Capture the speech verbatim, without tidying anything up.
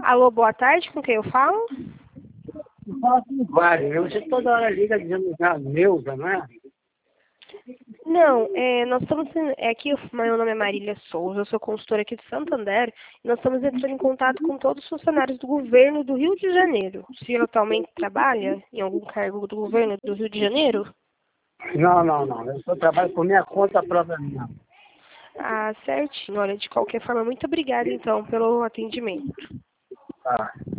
Alô, boa tarde, com quem eu falo? Eu falo com vários. Você toda hora liga dizendo que é a Neuza, não é? Não, é, nós estamos. É aqui, meu nome é Marília Souza, eu sou consultora aqui de Santander, e nós estamos entrando em contato com todos os funcionários do governo do Rio de Janeiro. O senhor atualmente trabalha em algum cargo do governo do Rio de Janeiro? Não, não, não. Eu só trabalho por minha conta própria minha. Ah, certinho. Olha, de qualquer forma, muito obrigada, então, pelo atendimento. Tá.